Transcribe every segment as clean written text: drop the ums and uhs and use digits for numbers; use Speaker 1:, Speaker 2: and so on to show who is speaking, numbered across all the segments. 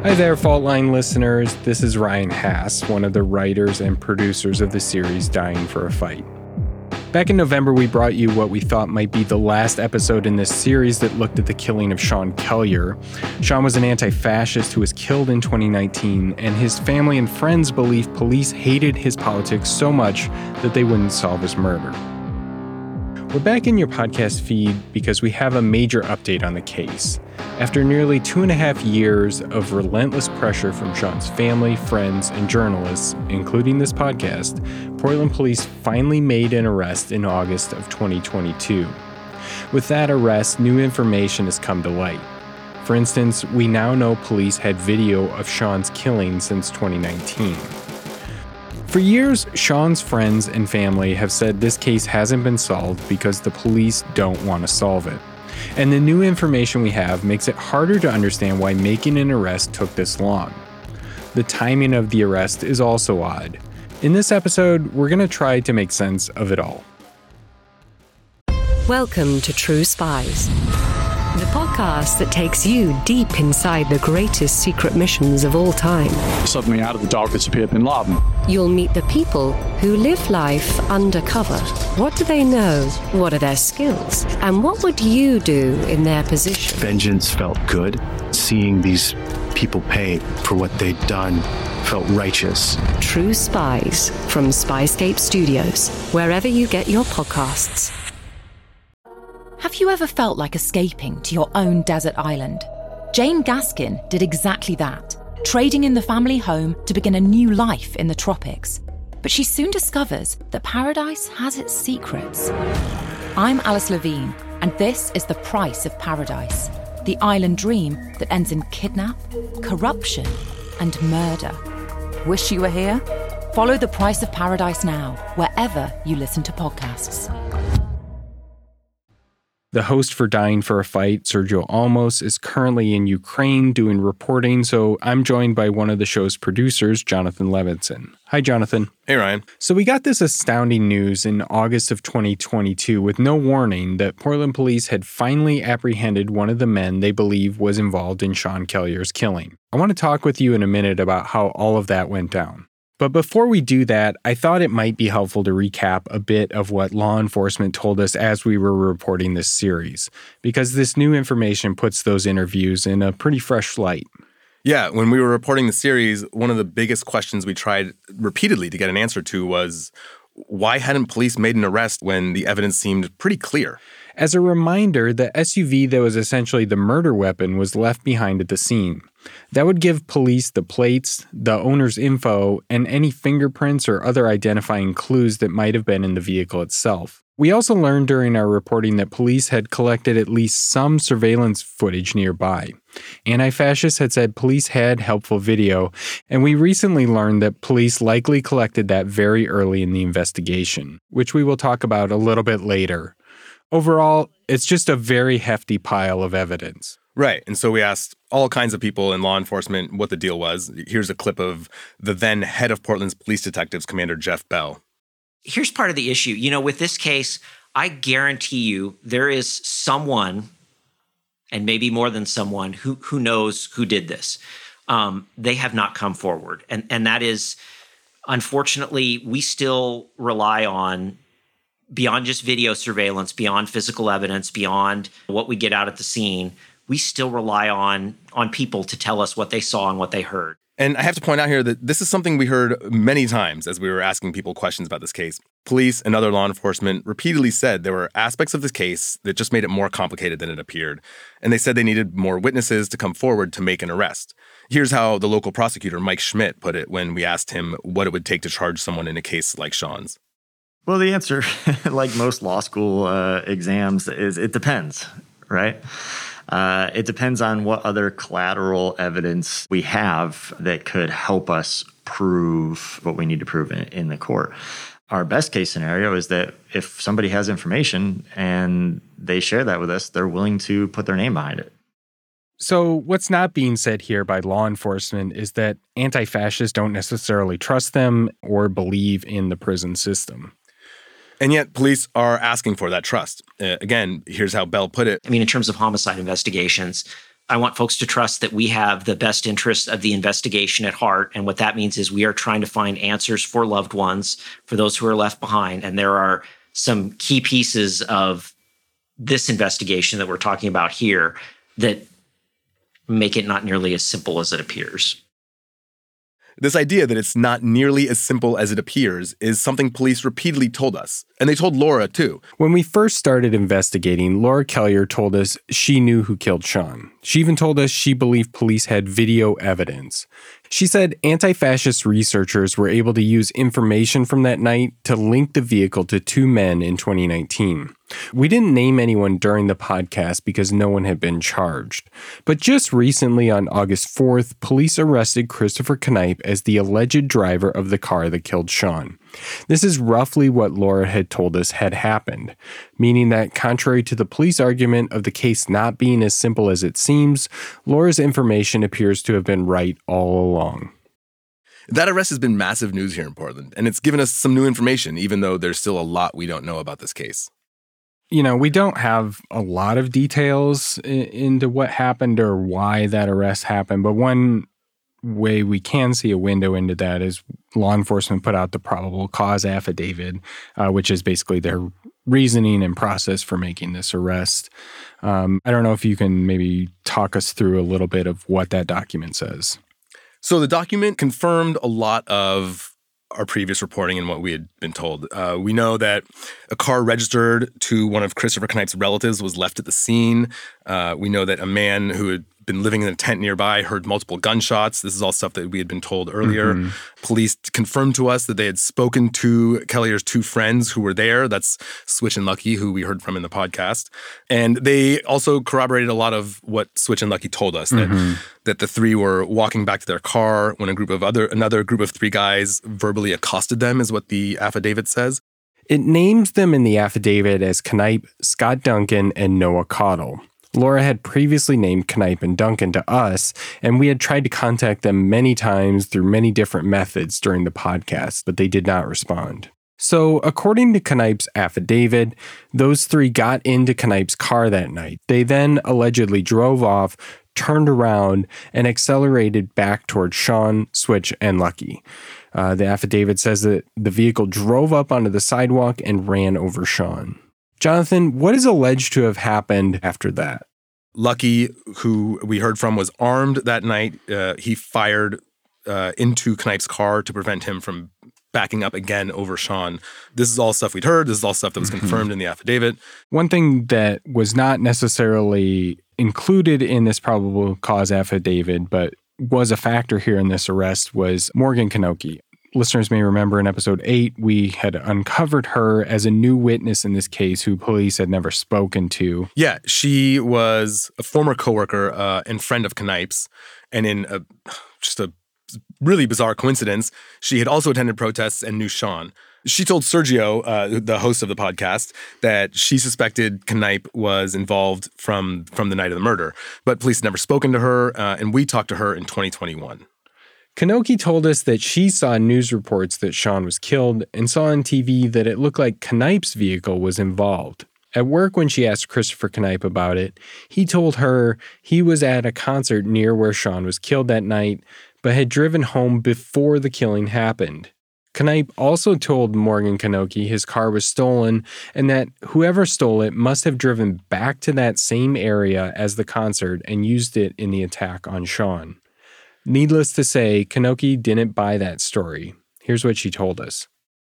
Speaker 1: Hi there, Fault Line listeners. This is Ryan Hass, one of the writers and producers of the series Dying for a Fight. Back in November, we brought you what we thought might be the last episode in this series that looked at the killing of Sean Kelliher. Sean was an anti-fascist who was killed in 2019, and his family and friends believe police hated his politics so much that they wouldn't solve his murder. We're back in your podcast feed because we have a major update on the case. After nearly 2.5 years of relentless pressure from Sean's family, friends, and journalists, including this podcast, Portland police finally made an arrest in August of 2022. With that arrest, new information has come to light. For instance, we now know police had video of Sean's killing since 2019. For years, Sean's friends and family have said this case hasn't been solved because the police don't want to solve it. And the new information we have makes it harder to understand why making an arrest took this long. The timing of the arrest is also odd. In this episode, we're going to try to make sense of it all.
Speaker 2: Welcome to True Spies, the podcast that takes you deep inside the greatest secret missions of all time.
Speaker 3: Suddenly out of the darkness appeared Bin Laden.
Speaker 2: You'll meet the people who live life undercover. What do they know? What are their skills? And what would you do in their position?
Speaker 4: Vengeance felt good. Seeing these people pay for what they'd done felt righteous.
Speaker 2: True Spies from Spyscape Studios, wherever you get your podcasts.
Speaker 5: Have you ever felt like escaping to your own desert island? Jane Gaskin did exactly that, trading in the family home to begin a new life in the tropics. But she soon discovers that paradise has its secrets. I'm Alice Levine, and this is The Price of Paradise, the island dream that ends in kidnap, corruption, and murder. Wish you were here? Follow The Price of Paradise now, wherever you listen to podcasts.
Speaker 1: The host for Dying for a Fight, Sergio Olmos, is currently in Ukraine doing reporting, so I'm joined by one of the show's producers, Jonathan Levinson. Hi, Jonathan.
Speaker 6: Hey, Ryan.
Speaker 1: So we got this astounding news in August of 2022 with no warning that Portland police had finally apprehended one of the men they believe was involved in Sean Kelliher's killing. I want to talk with you in a minute about how all of that went down. But before we do that, I thought it might be helpful to recap a bit of what law enforcement told us as we were reporting this series, because this new information puts those interviews in a pretty fresh light.
Speaker 6: Yeah, when we were reporting the series, one of the biggest questions we tried repeatedly to get an answer to was, why hadn't police made an arrest when the evidence seemed pretty clear?
Speaker 1: As a reminder, the SUV that was essentially the murder weapon was left behind at the scene. That would give police the plates, the owner's info, and any fingerprints or other identifying clues that might have been in the vehicle itself. We also learned during our reporting that police had collected at least some surveillance footage nearby. Anti-fascists had said police had helpful video, and we recently learned that police likely collected that very early in the investigation, which we will talk about a little bit later. Overall, it's just a very hefty pile of evidence.
Speaker 6: Right. And so we asked all kinds of people in law enforcement what the deal was. Here's a clip of the then head of Portland's police detectives, Commander Jeff Bell.
Speaker 7: Here's part of the issue. You know, with this case, I guarantee you there is someone, and maybe more than someone, who knows who did this. They have not come forward. And that is, unfortunately, we still rely on, beyond just video surveillance, beyond physical evidence, beyond what we get out at the scene, we still rely on people to tell us what they saw and what they heard.
Speaker 6: And I have to point out here that this is something we heard many times as we were asking people questions about this case. Police and other law enforcement repeatedly said there were aspects of this case that just made it more complicated than it appeared. And they said they needed more witnesses to come forward to make an arrest. Here's how the local prosecutor, Mike Schmidt, put it when we asked him what it would take to charge someone in a case like Sean's.
Speaker 8: Well, the answer, like most law school exams, is it depends, right? It depends on what other collateral evidence we have that could help us prove what we need to prove in the court. Our best case scenario is that if somebody has information and they share that with us, they're willing to put their name behind it.
Speaker 1: So what's not being said here by law enforcement is that anti-fascists don't necessarily trust them or believe in the prison system.
Speaker 6: And yet police are asking for that trust. Again, here's how Bell put it.
Speaker 7: I mean, in terms of homicide investigations, I want folks to trust that we have the best interests of the investigation at heart. And what that means is we are trying to find answers for loved ones, for those who are left behind. And there are some key pieces of this investigation that we're talking about here that make it not nearly as simple as it appears.
Speaker 6: This idea that it's not nearly as simple as it appears is something police repeatedly told us. And they told Laura, too.
Speaker 1: When we first started investigating, Laura Kellier told us she knew who killed Sean. She even told us she believed police had video evidence. She said anti-fascist researchers were able to use information from that night to link the vehicle to two men in 2019. We didn't name anyone during the podcast because no one had been charged. But just recently on August 4th, police arrested Christopher Knipe as the alleged driver of the car that killed Sean. This is roughly what Laura had told us had happened, meaning that contrary to the police argument of the case not being as simple as it seems, Laura's information appears to have been right all along.
Speaker 6: That arrest has been massive news here in Portland, and it's given us some new information, even though there's still a lot we don't know about this case.
Speaker 1: You know, we don't have a lot of details into what happened or why that arrest happened, but one way we can see a window into that is law enforcement put out the probable cause affidavit, which is basically their reasoning and process for making this arrest. I don't know if you can maybe talk us through a little bit of what that document says.
Speaker 6: So the document confirmed a lot of our previous reporting and what we had been told. We know that a car registered to one of Christopher Knipe's relatives was left at the scene. We know that a man who had been living in a tent nearby heard multiple gunshots. This is all stuff that we had been told earlier. Mm-hmm. Police confirmed to us that they had spoken to Kellier's two friends who were there. That's Switch and Lucky, who we heard from in the podcast. And they also corroborated a lot of what Switch and Lucky told us, that the three were walking back to their car when another group of three guys verbally accosted them, is what the affidavit says.
Speaker 1: It names them in the affidavit as Knipe, Scott Duncan, and Noah Caudle. Laura had previously named Knipe and Duncan to us, and we had tried to contact them many times through many different methods during the podcast, but they did not respond. So, according to Knipe's affidavit, those three got into Knipe's car that night. They then allegedly drove off, turned around, and accelerated back towards Sean, Switch, and Lucky. The affidavit says that the vehicle drove up onto the sidewalk and ran over Sean. Jonathan, what is alleged to have happened after that?
Speaker 6: Lucky, who we heard from, was armed that night. He fired into Knipe's car to prevent him from backing up again over Sean. This is all stuff we'd heard. This is all stuff that was confirmed in the affidavit.
Speaker 1: One thing that was not necessarily included in this probable cause affidavit, but was a factor here in this arrest, was Morgan Kanoki. Listeners may remember in episode 8, we had uncovered her as a new witness in this case who police had never spoken to.
Speaker 6: Yeah, she was a former coworker and friend of Knipe's, and in just a really bizarre coincidence, she had also attended protests and knew Sean. She told Sergio, the host of the podcast, that she suspected Knipe was involved from the night of the murder, but police had never spoken to her, and we talked to her in 2021.
Speaker 1: Kanoki told us that she saw news reports that Sean was killed and saw on TV that it looked like Knipe's vehicle was involved. At work, when she asked Christopher Knipe about it, he told her he was at a concert near where Sean was killed that night, but had driven home before the killing happened. Knipe also told Morgan Kanoki his car was stolen and that whoever stole it must have driven back to that same area as the concert and used it in the attack on Sean. Needless to say, Kanoki didn't buy that story. Here's what she told us.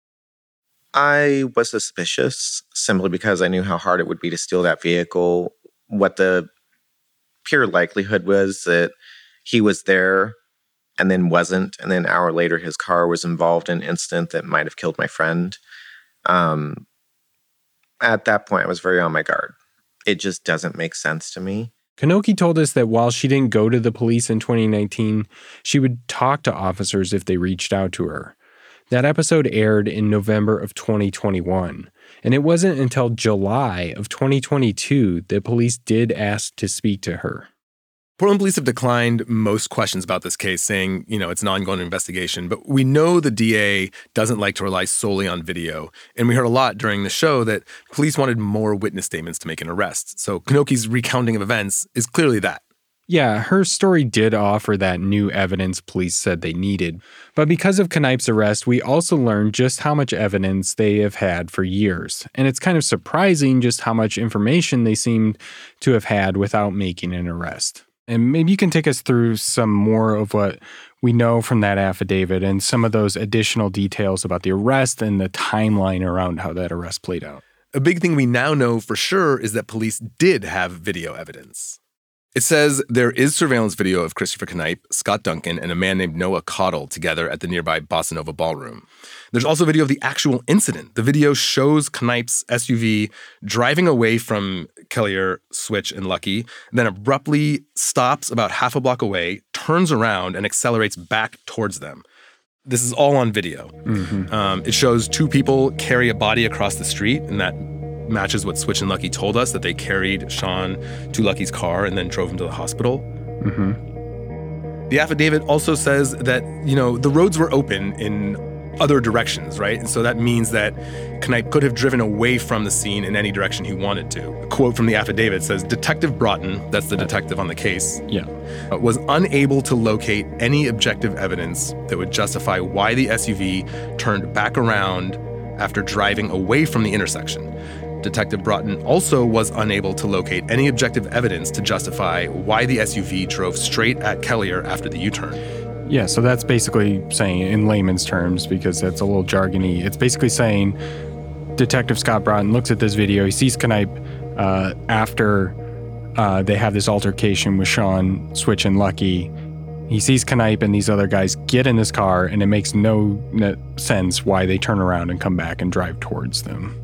Speaker 9: I was suspicious simply because I knew how hard it would be to steal that vehicle. What the pure likelihood was that he was there and then wasn't, and then an hour later his car was involved in an incident that might have killed my friend. At that point, I was very on my guard. It just doesn't make sense to me.
Speaker 1: Kanoki told us that while she didn't go to the police in 2019, she would talk to officers if they reached out to her. That episode aired in November of 2021, and it wasn't until July of 2022 that police did ask to speak to her.
Speaker 6: Portland police have declined most questions about this case, saying, it's an ongoing investigation. But we know the DA doesn't like to rely solely on video. And we heard a lot during the show that police wanted more witness statements to make an arrest. So Kanoki's recounting of events is clearly that.
Speaker 1: Yeah, her story did offer that new evidence police said they needed. But because of Knipe's arrest, we also learned just how much evidence they have had for years. And it's kind of surprising just how much information they seemed to have had without making an arrest. And maybe you can take us through some more of what we know from that affidavit and some of those additional details about the arrest and the timeline around how that arrest played out.
Speaker 6: A big thing we now know for sure is that police did have video evidence. It says there is surveillance video of Christopher Knipe, Scott Duncan, and a man named Noah Caudill together at the nearby Bossa Nova Ballroom. There's also video of the actual incident. The video shows Knipe's SUV driving away from Kelliher, Switch, and Lucky, then abruptly stops about half a block away, turns around, and accelerates back towards them. This is all on video. It shows two people carry a body across the street, and that matches what Switch and Lucky told us, that they carried Sean to Lucky's car and then drove him to the hospital. The affidavit also says that, the roads were open in other directions, right? And so that means that Knipe could have driven away from the scene in any direction he wanted to. A quote from the affidavit says, Detective Broughton, that's the detective on the case, was unable to locate any objective evidence that would justify why the SUV turned back around after driving away from the intersection. Detective Broughton also was unable to locate any objective evidence to justify why the SUV drove straight at Kelliher after the U-turn.
Speaker 1: Yeah, so that's basically saying, in layman's terms, because that's a little jargony, it's basically saying Detective Scott Broughton looks at this video, he sees Knipe after they have this altercation with Sean, Switch, and Lucky. He sees Knipe and these other guys get in this car, and it makes no sense why they turn around and come back and drive towards them.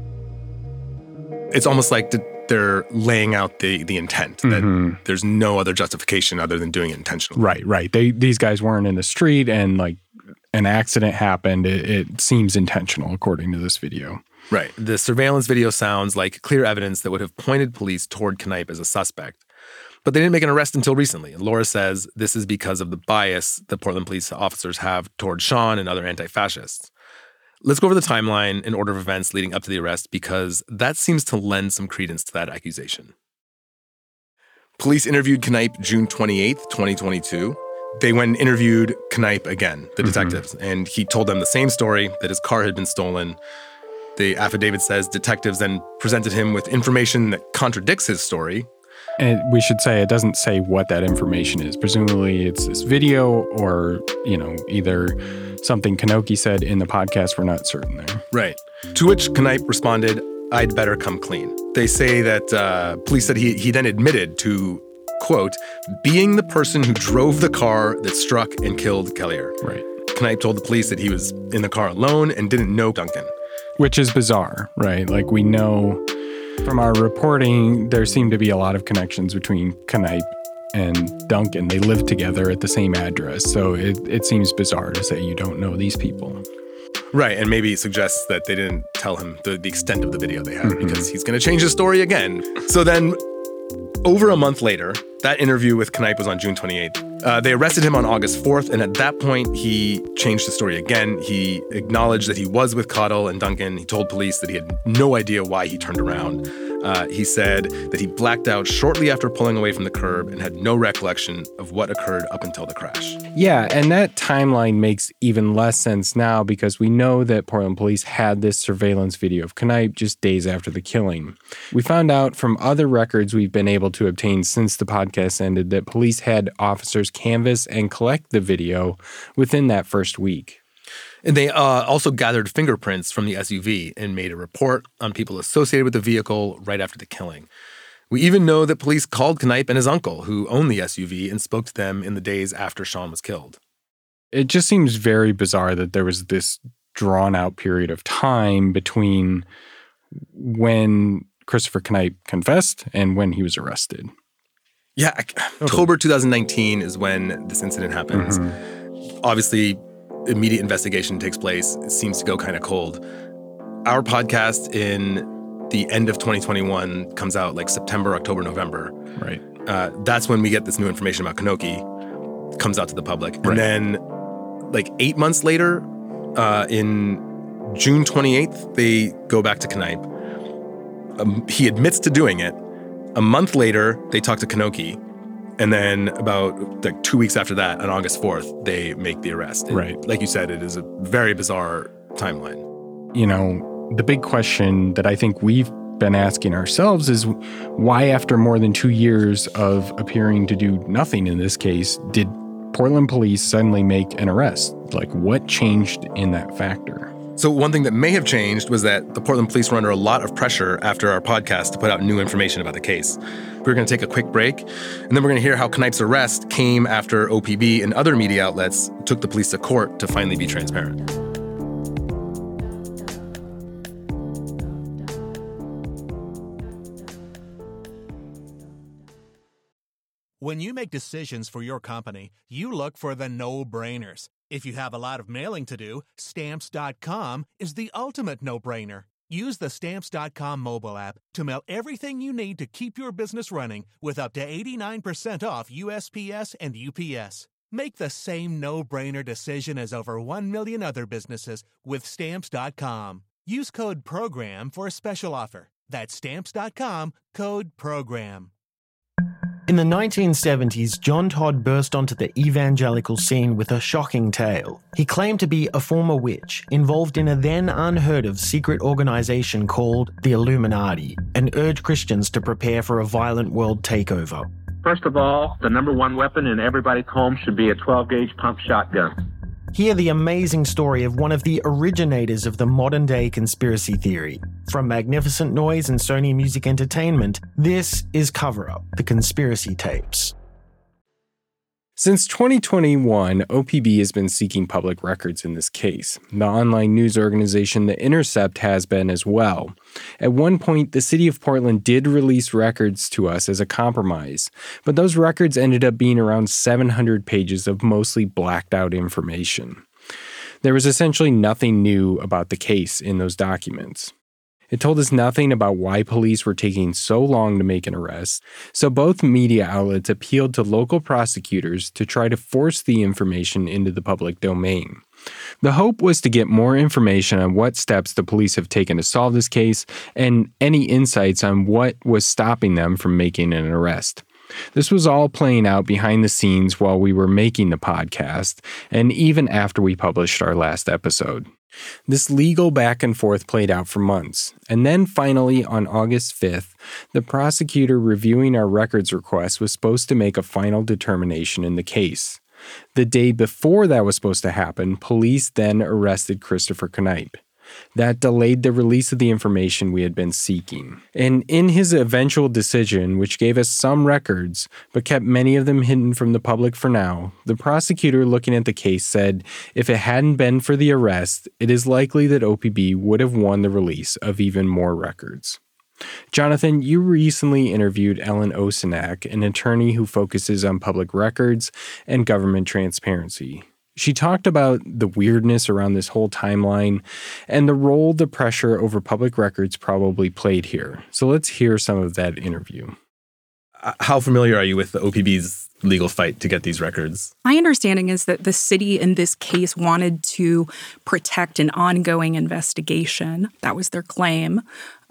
Speaker 6: It's almost like they're laying out the intent, that there's no other justification other than doing it intentionally.
Speaker 1: Right. These guys weren't in the street and like an accident happened. It seems intentional according to this video.
Speaker 6: Right. The surveillance video sounds like clear evidence that would have pointed police toward Knipe as a suspect. But they didn't make an arrest until recently. And Laura says this is because of the bias that Portland police officers have toward Sean and other anti-fascists. Let's go over the timeline in order of events leading up to the arrest, because that seems to lend some credence to that accusation. Police interviewed Knipe June 28th, 2022. They went and interviewed Knipe again, the detectives, and he told them the same story, that his car had been stolen. The affidavit says detectives then presented him with information that contradicts his story.
Speaker 1: And we should say it doesn't say what that information is. Presumably it's this video or, either something Knoche said in the podcast. We're not certain there.
Speaker 6: Right. To which Knipe responded, "I'd better come clean." They say that police said he then admitted to, quote, being the person who drove the car that struck and killed Kelliher.
Speaker 1: Right.
Speaker 6: Knipe told the police that he was in the car alone and didn't know Duncan.
Speaker 1: Which is bizarre, right? Like we know from our reporting, there seemed to be a lot of connections between Knipe and Duncan. They lived together at the same address. So it seems bizarre to say you don't know these people.
Speaker 6: Right, and maybe it suggests that they didn't tell him the extent of the video they had because he's going to change his story again. So then, over a month later, that interview with Knipe was on June 28th. They arrested him on August 4th, and at that point, he changed the story again. He acknowledged that he was with Caudill and Duncan. He told police that he had no idea why he turned around. He said that he blacked out shortly after pulling away from the curb and had no recollection of what occurred up until the crash.
Speaker 1: Yeah, and that timeline makes even less sense now because we know that Portland police had this surveillance video of Knipe just days after the killing. We found out from other records we've been able to obtain since the podcast ended that police had officers canvass and collect the video within that first week.
Speaker 6: And they also gathered fingerprints from the SUV and made a report on people associated with the vehicle right after the killing. We even know that police called Knipe and his uncle, who owned the SUV, and spoke to them in the days after Sean was killed.
Speaker 1: It just seems very bizarre that there was this drawn-out period of time between when Christopher Knipe confessed and when he was arrested.
Speaker 6: Yeah, October 2019 is when this incident happens. Obviously, immediate investigation takes place. It seems to go kind of cold. Our podcast in the end of 2021 comes out like September, October, November.
Speaker 1: Right.
Speaker 6: That's when we get this new information about Knoche, comes out to the public. And then like 8 months later, in June 28th, they go back to Knipe. He admits to doing it. A month later, they talk to Knoche. And then about 2 weeks after that, on August 4th, they make the arrest. And
Speaker 1: right.
Speaker 6: Like you said, it is a very bizarre timeline.
Speaker 1: You know, the big question that I think we've been asking ourselves is why, after more than 2 years of appearing to do nothing in this case, did Portland police suddenly make an arrest? Like, what changed in that factor?
Speaker 6: So one thing that may have changed was that the Portland police were under a lot of pressure after our podcast to put out new information about the case. We're going to take a quick break, and then we're going to hear how Knipe's arrest came after OPB and other media outlets took the police to court to finally be transparent.
Speaker 10: When you make decisions for your company, you look for the no-brainers. If you have a lot of mailing to do, Stamps.com is the ultimate no-brainer. Use the Stamps.com mobile app to mail everything you need to keep your business running with up to 89% off USPS and UPS. Make the same no-brainer decision as over 1 million other businesses with Stamps.com. Use code PROGRAM for a special offer. That's Stamps.com, code PROGRAM.
Speaker 11: In the 1970s, John Todd burst onto the evangelical scene with a shocking tale. He claimed to be a former witch involved in a then unheard-of secret organization called the Illuminati and urged Christians to prepare for a violent world takeover.
Speaker 12: First of all, the number one weapon in everybody's home should be a 12-gauge pump shotgun.
Speaker 11: Hear the amazing story of one of the originators of the modern-day conspiracy theory. From Magnificent Noise and Sony Music Entertainment, this is Cover Up, the Conspiracy Tapes.
Speaker 1: Since 2021, OPB has been seeking public records in this case. The online news organization The Intercept has been as well. At one point, the city of Portland did release records to us as a compromise, but those records ended up being around 700 pages of mostly blacked out information. There was essentially nothing new about the case in those documents. It told us nothing about why police were taking so long to make an arrest, so both media outlets appealed to local prosecutors to try to force the information into the public domain. The hope was to get more information on what steps the police have taken to solve this case and any insights on what was stopping them from making an arrest. This was all playing out behind the scenes while we were making the podcast, and even after we published our last episode. This legal back and forth played out for months, and then finally on August 5th, the prosecutor reviewing our records request was supposed to make a final determination in the case. The day before that was supposed to happen, police then arrested Christopher Knipe. That delayed the release of the information we had been seeking. And in his eventual decision, which gave us some records, but kept many of them hidden from the public for now, the prosecutor looking at the case said if it hadn't been for the arrest, it is likely that OPB would have won the release of even more records. Jonathan, you recently interviewed Ellen Osenak, an attorney who focuses on public records and government transparency. She talked about the weirdness around this whole timeline and the role the pressure over public records probably played here. So let's hear some of that interview.
Speaker 6: How familiar are you with the OPB's legal fight to get these records?
Speaker 13: My understanding is that the city in this case wanted to protect an ongoing investigation. That was their claim.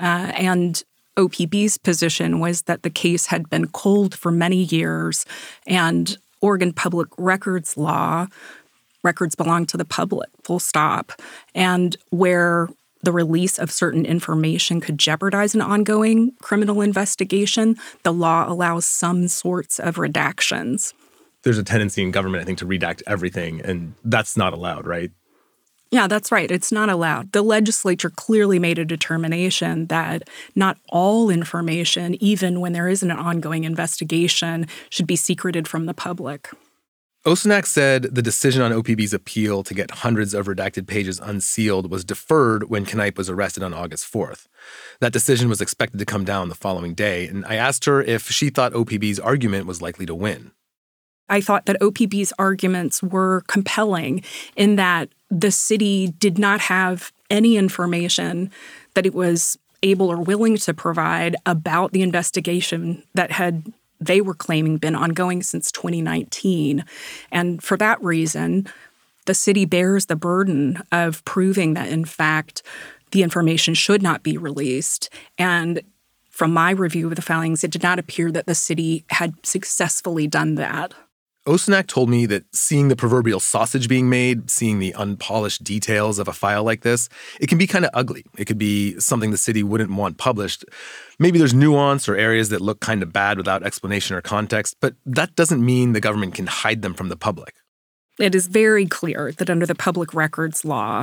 Speaker 13: And OPB's position was that the case had been cold for many years, and Oregon public records law, records belong to the public, full stop. And where the release of certain information could jeopardize an ongoing criminal investigation, the law allows some sorts of redactions.
Speaker 6: There's a tendency in government, I think, to redact everything, and that's not allowed, right?
Speaker 13: Yeah, that's right. It's not allowed. The legislature clearly made a determination that not all information, even when there isn't an ongoing investigation, should be secreted from the public.
Speaker 6: Osenak said the decision on OPB's appeal to get hundreds of redacted pages unsealed was deferred when Knipe was arrested on August 4th. That decision was expected to come down the following day, and I asked her if she thought OPB's argument was likely to win.
Speaker 13: I thought that OPB's arguments were compelling in that the city did not have any information that it was able or willing to provide about the investigation that had, they were claiming, been ongoing since 2019. And for that reason, the city bears the burden of proving that, in fact, the information should not be released. And from my review of the filings, it did not appear that the city had successfully done that.
Speaker 6: Osenak told me that seeing the proverbial sausage being made, seeing the unpolished details of a file like this, it can be kind of ugly. It could be something the city wouldn't want published. Maybe there's nuance or areas that look kind of bad without explanation or context, but that doesn't mean the government can hide them from the public.
Speaker 13: It is very clear that under the public records law,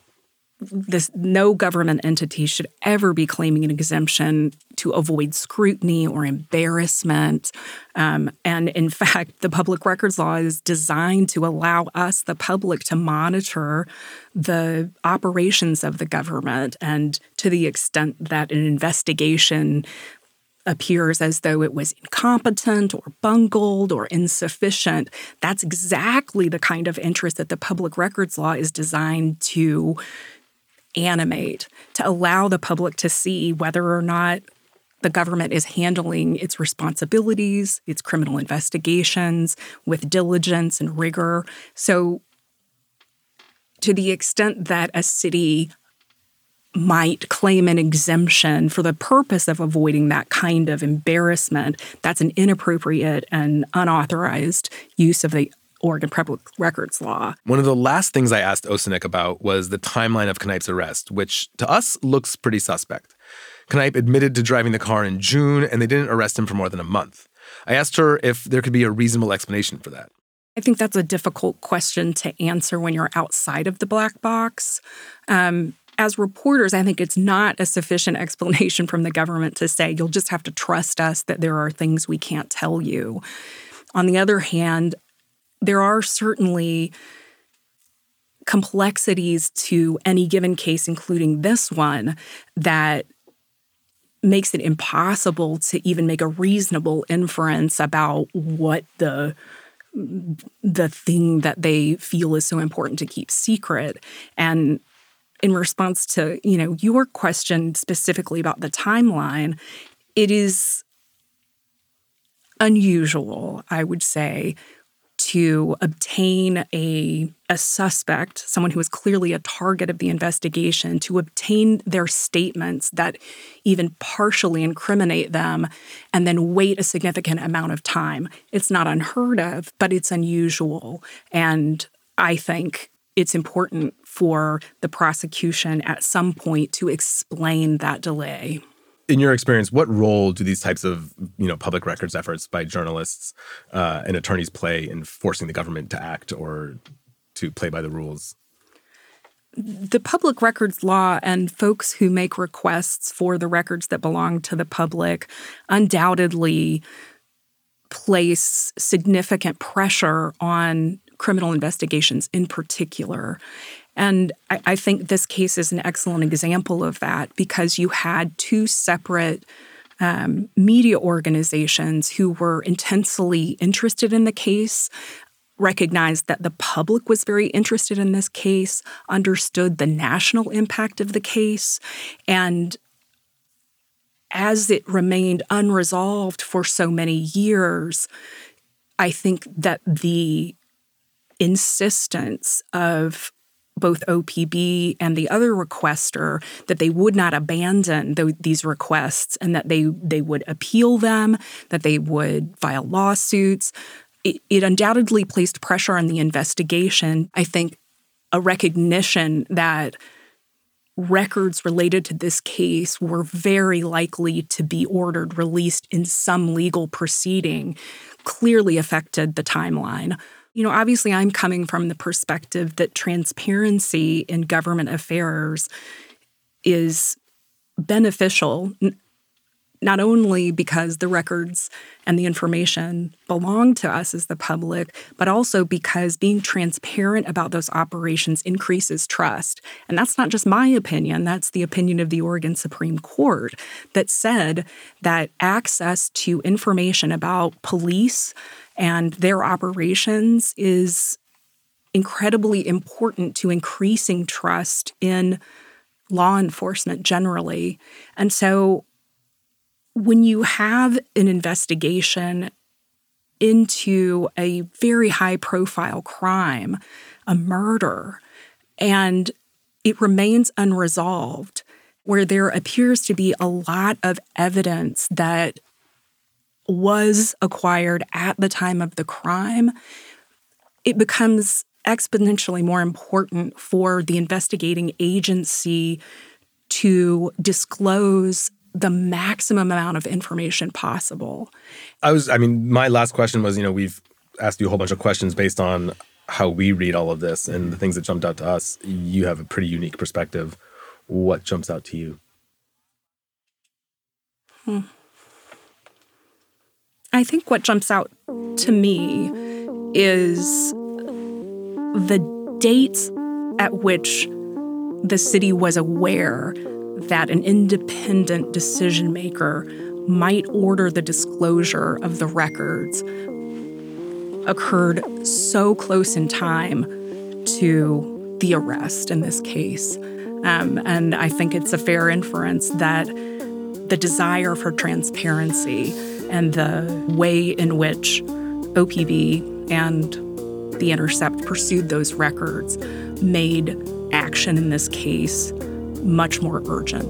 Speaker 13: no government entity should ever be claiming an exemption to avoid scrutiny or embarrassment. And in fact, the public records law is designed to allow us, the public, to monitor the operations of the government. And to the extent that an investigation appears as though it was incompetent or bungled or insufficient, that's exactly the kind of interest that the public records law is designed to animate, to allow the public to see whether or not the government is handling its responsibilities, its criminal investigations with diligence and rigor. So to the extent that a city might claim an exemption for the purpose of avoiding that kind of embarrassment, that's an inappropriate and unauthorized use of the Oregon Public Records Law.
Speaker 6: One of the last things I asked Osenak about was the timeline of Knipe's arrest, which to us looks pretty suspect. Knipe admitted to driving the car in June, and they didn't arrest him for more than a month. I asked her if there could be a reasonable explanation for that.
Speaker 13: I think that's a difficult question to answer when you're outside of the black box. As reporters, I think it's not a sufficient explanation from the government to say, you'll just have to trust us that there are things we can't tell you. On the other hand, there are certainly complexities to any given case, including this one, that makes it impossible to even make a reasonable inference about what the thing that they feel is so important to keep secret. And in response to, your question specifically about the timeline, it is unusual, I would say, to obtain a suspect, someone who is clearly a target of the investigation, to obtain their statements that even partially incriminate them and then wait a significant amount of time. It's not unheard of, but it's unusual. And I think it's important for the prosecution at some point to explain that delay.
Speaker 6: In your experience, what role do these types of public records efforts by journalists and attorneys play in forcing the government to act or to play by the rules?
Speaker 13: The public records law and folks who make requests for the records that belong to the public undoubtedly place significant pressure on criminal investigations in particular. And I think this case is an excellent example of that because you had two separate media organizations who were intensely interested in the case, recognized that the public was very interested in this case, understood the national impact of the case, and as it remained unresolved for so many years, I think that the insistence of both OPB and the other requester that they would not abandon these requests and that they would appeal them, that they would file lawsuits. It undoubtedly placed pressure on the investigation. I think a recognition that records related to this case were very likely to be ordered released in some legal proceeding clearly affected the timeline. Obviously, I'm coming from the perspective that transparency in government affairs is beneficial, not only because the records and the information belong to us as the public, but also because being transparent about those operations increases trust. And that's not just my opinion, that's the opinion of the Oregon Supreme Court that said that access to information about police and their operations is incredibly important to increasing trust in law enforcement generally. And so when you have an investigation into a very high-profile crime, a murder, and it remains unresolved, where there appears to be a lot of evidence that was acquired at the time of the crime, it becomes exponentially more important for the investigating agency to disclose the maximum amount of information possible.
Speaker 6: My last question was, we've asked you a whole bunch of questions based on how we read all of this and the things that jumped out to us. You have a pretty unique perspective. What jumps out to you?
Speaker 13: I think what jumps out to me is the dates at which the city was aware that an independent decision maker might order the disclosure of the records occurred so close in time to the arrest in this case. And I think it's a fair inference that the desire for transparency and the way in which OPB and The Intercept pursued those records made action in this case much more urgent.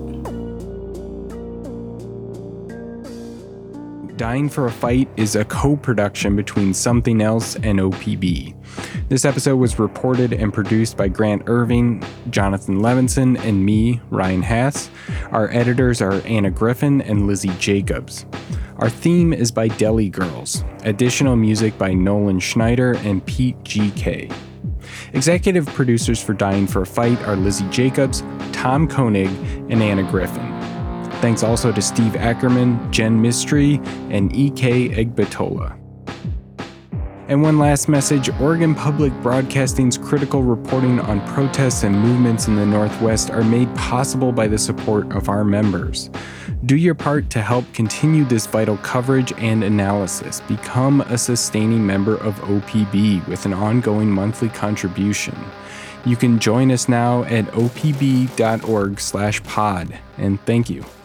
Speaker 1: Dying for a Fight is a co-production between Something Else and OPB. This episode was reported and produced by Grant Irving, Jonathan Levinson, and me, Ryan Hass. Our editors are Anna Griffin and Lizzie Jacobs. Our theme is by Deli Girls. Additional music by Nolan Schneider and Pete G.K. Executive producers for Dying for a Fight are Lizzie Jacobs, Tom Koenig, and Anna Griffin. Thanks also to Steve Ackerman, Jen Mistry, and E.K. Egbatola. And one last message, Oregon Public Broadcasting's critical reporting on protests and movements in the Northwest are made possible by the support of our members. Do your part to help continue this vital coverage and analysis. Become a sustaining member of OPB with an ongoing monthly contribution. You can join us now at opb.org/pod, and thank you.